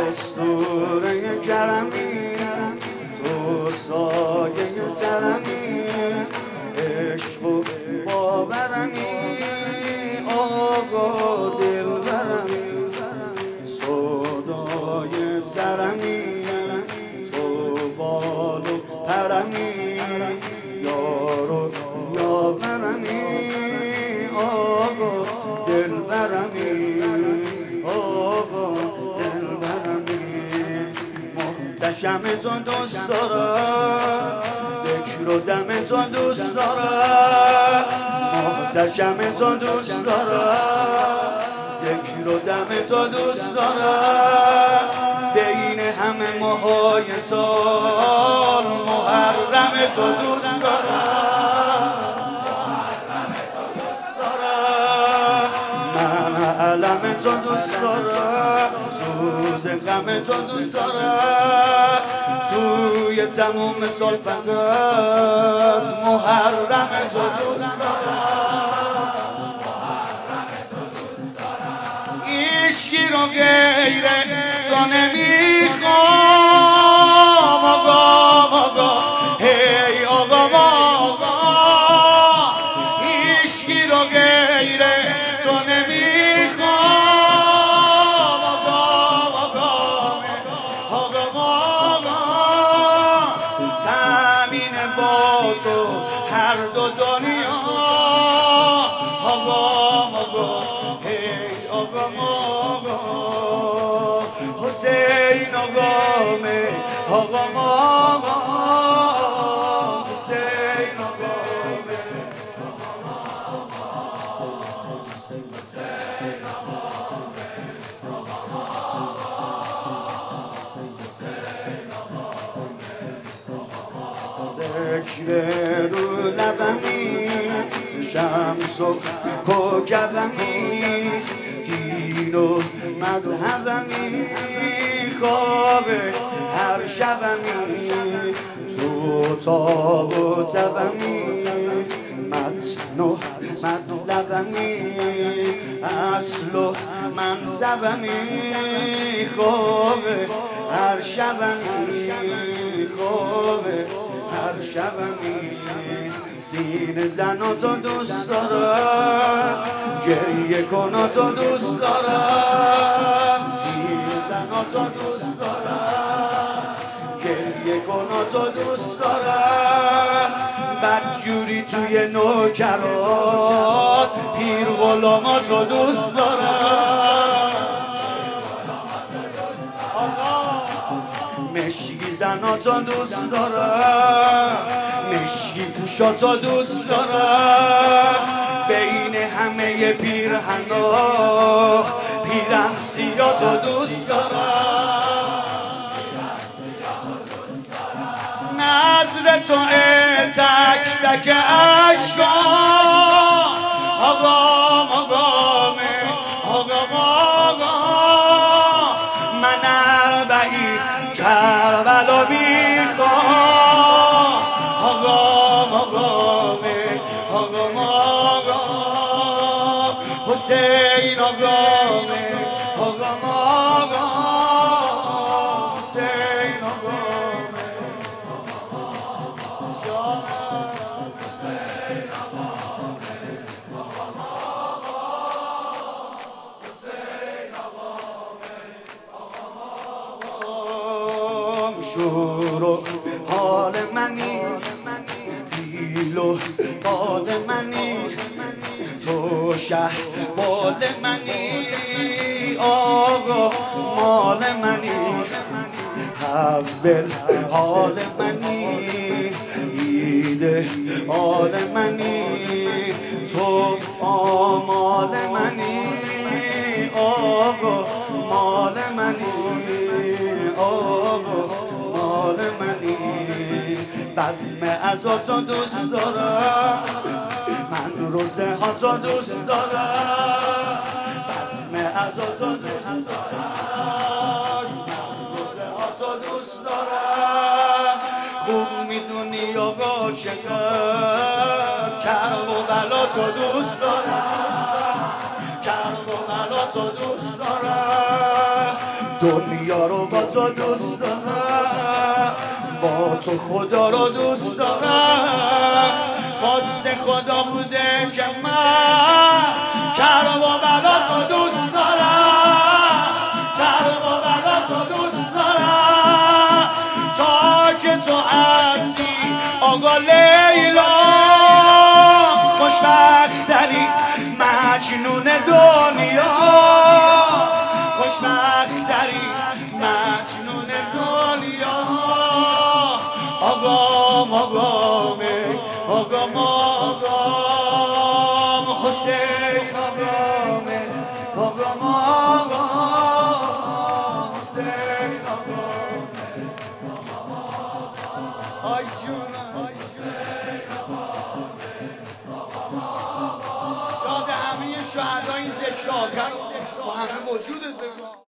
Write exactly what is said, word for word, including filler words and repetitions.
اسطوره کرمی تو سایه سرمی عشق و باورمی آقا دلبرمی صدای سرمی تو بال و پرمی یارو یاورمی آقا دلبرمی آقا دلبرمی محتشم تو دوست دارم ذکر و دم تو دوست دارم محتشم تو دوست دارم ذکر و دم تو دوست دارم بین همه ماهای سال محرم تو دوست دارم من علم تو دوست دارم سوز غم تو دوست دارم توی تموم سال فقط محرم تو دوست دارم هیچکی رو غیر تو نمیخوام آقا آقا هی آقا آقا هیچکی رو غیر تو نمیخوام آقا آقا آقا آقا تامین با تو هر دو دنیا آقا آقا هی آقا آقا حسین آقا می آقا آقا حسین آقا می ذکر رو لبمی شمس و کوکبمی دین و مذهبمی خواب هر شبمی تو تاب و تبمی متن و مطلبمی اصل و منصبمی خواب هر شبمی خواب هر شبمی سینه زن تو دوست دارم گریه کن تو دوست دارم سینه زن تو دوست دارم گریه کن تو دوست دارم بدجوری توی نوکرات پیر غلاما تو دوست دارم مشکی زناتو دوست دارم مشکی پوشاتو دوست دارم بین همه پیرهنا پیرن سیاتو دوست دارم نظر تو تک تک عشقا آقا آقا می آقا آقا من اربعی کربلا میخوام آقا آقا می آقا آقا حسین آقا می آقا آقا حسین آقا شور و حال منی دیل و بال منی تو شه بال منی آقا مال منی حول حال منی ایده حال منی تو آمال منی آقا مال منی آقا مال منی بزم عزا دوست دارم من روزه ها تو دوست دارم بزم عزا دوست دارم من روزه ها تو دوست دارم خوب میدونی آقا چقدر کرب و بلا تو دوست دارم کرب و بلا تو دوست دارم دنیا رو با تو دوست دارم، با تو خدا رو دوست دارم. خواست خدا بوده که من کرب و بلا تو دوست دارم، کرب و بلا تو دوست دارم. تا که تو هستی آقا لیلا، خوشبختری مجنون دنیا، خوشبختری مجنون دنیا. آقام آقام آقام آقام حسین، آقام آقام آقام حسین، آقام آی جونم یاد همه شهدای این ذکر آخر با همه وجودت بگو.